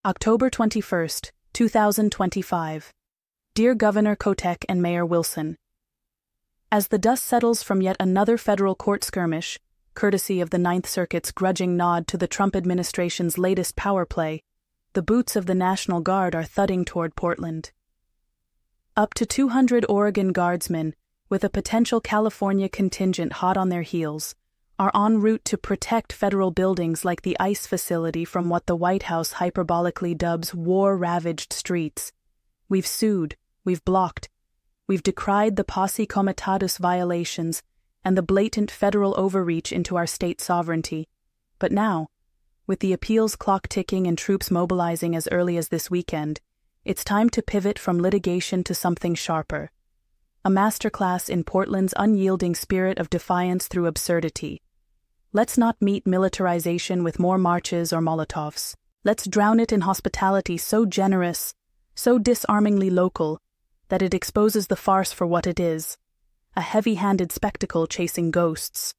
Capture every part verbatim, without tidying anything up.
October twenty-first, two thousand twenty-five. Dear Governor Kotek and Mayor Wilson, as the dust settles from yet another federal court skirmish, courtesy of the Ninth Circuit's grudging nod to the Trump administration's latest power play, the boots of the National Guard are thudding toward Portland. Up to two hundred Oregon Guardsmen, with a potential California contingent hot on their heels, are en route to protect federal buildings like the ICE facility from what the White House hyperbolically dubs war-ravaged streets. We've sued, we've blocked, we've decried the posse comitatus violations and the blatant federal overreach into our state sovereignty. But now, with the appeals clock ticking and troops mobilizing as early as this weekend, it's time to pivot from litigation to something sharper. A masterclass in Portland's unyielding spirit of defiance through absurdity. Let's not meet militarization with more marches or Molotovs. Let's drown it in hospitality so generous, so disarmingly local, that it exposes the farce for what it is, a heavy-handed spectacle chasing ghosts.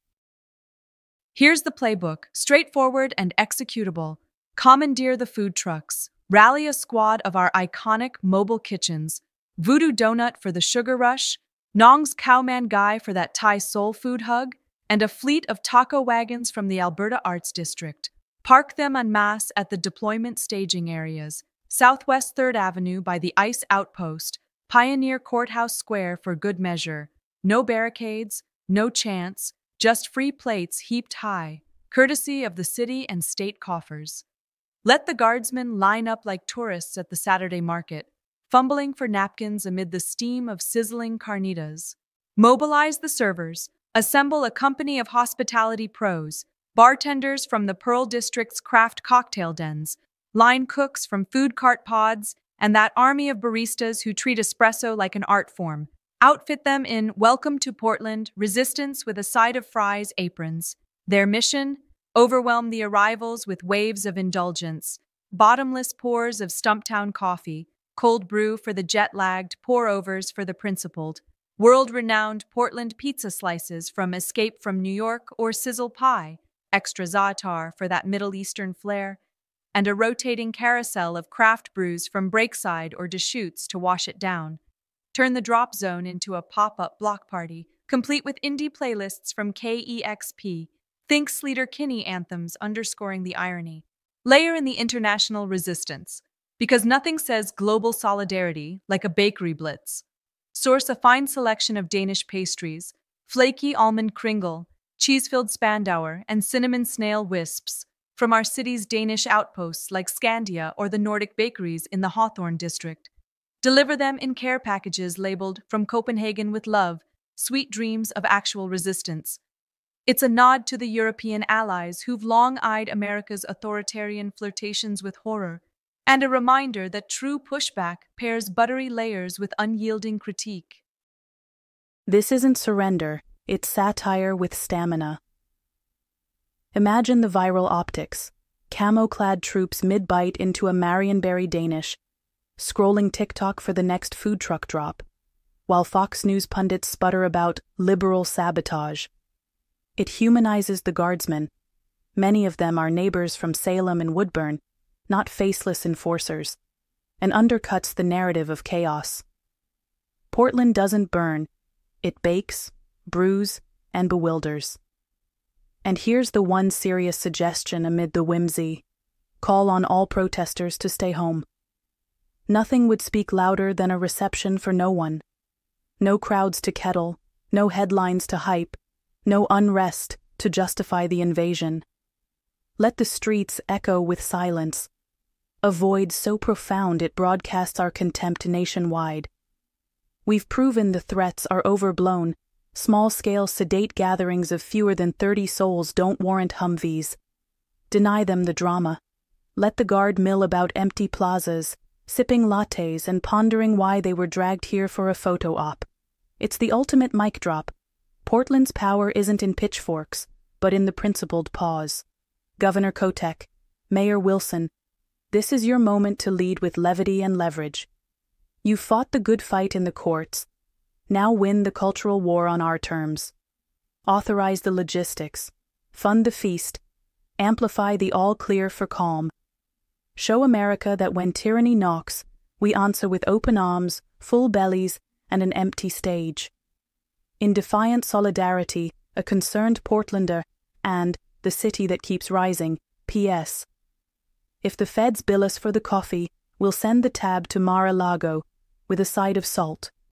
Here's the playbook, straightforward and executable. Commandeer the food trucks. Rally a squad of our iconic mobile kitchens. Voodoo Donut for the sugar rush, Nong's Cowman Guy for that Thai soul food hug, and a fleet of taco wagons from the Alberta Arts District. Park them en masse at the deployment staging areas, Southwest third Avenue by the ICE outpost, Pioneer Courthouse Square for good measure. No barricades, no chants, just free plates heaped high, courtesy of the city and state coffers. Let the guardsmen line up like tourists at the Saturday market, fumbling for napkins amid the steam of sizzling carnitas. Mobilize the servers. Assemble a company of hospitality pros, bartenders from the Pearl District's craft cocktail dens, line cooks from food cart pods, and that army of baristas who treat espresso like an art form. Outfit them in Welcome to Portland, Resistance with a side of fries aprons. Their mission? Overwhelm the arrivals with waves of indulgence, bottomless pours of Stumptown coffee, cold brew for the jet-lagged, pour-overs for the principled, world-renowned Portland pizza slices from Escape from New York or Sizzle Pie, extra za'atar for that Middle Eastern flair, and a rotating carousel of craft brews from Breakside or Deschutes to wash it down. Turn the drop zone into a pop-up block party, complete with indie playlists from K E X P. Think Sleater-Kinney anthems underscoring the irony. Layer in the international resistance, because nothing says global solidarity like a bakery blitz. Source a fine selection of Danish pastries, flaky almond kringle, cheese-filled Spandauer, and cinnamon snail wisps from our city's Danish outposts like Scandia or the Nordic bakeries in the Hawthorne district. Deliver them in care packages labeled From Copenhagen with Love, Sweet Dreams of Actual Resistance. It's a nod to the European allies who've long eyed America's authoritarian flirtations with horror, and a reminder that true pushback pairs buttery layers with unyielding critique. This isn't surrender, it's satire with stamina. Imagine the viral optics, camo-clad troops mid-bite into a Marionberry Danish, scrolling TikTok for the next food truck drop, while Fox News pundits sputter about liberal sabotage. It humanizes the guardsmen. Many of them are neighbors from Salem and Woodburn, not faceless enforcers, and undercuts the narrative of chaos. Portland doesn't burn. It bakes, brews, and bewilders. And here's the one serious suggestion amid the whimsy. Call on all protesters to stay home. Nothing would speak louder than a reception for no one. No crowds to kettle, no headlines to hype, no unrest to justify the invasion. Let the streets echo with silence, a void so profound it broadcasts our contempt nationwide. We've proven the threats are overblown. Small-scale sedate gatherings of fewer than thirty souls don't warrant Humvees. Deny them the drama. Let the guard mill about empty plazas, sipping lattes and pondering why they were dragged here for a photo op. It's the ultimate mic drop. Portland's power isn't in pitchforks, but in the principled pause. Governor Kotek, Mayor Wilson, this is your moment to lead with levity and leverage. You fought the good fight in the courts. Now win the cultural war on our terms. Authorize the logistics. Fund the feast. Amplify the all clear for calm. Show America that when tyranny knocks, we answer with open arms, full bellies, and an empty stage. In defiant solidarity, a concerned Portlander, and the city that keeps rising, P S If the feds bill us for the coffee, we'll send the tab to Mar-a-Lago with a side of salt.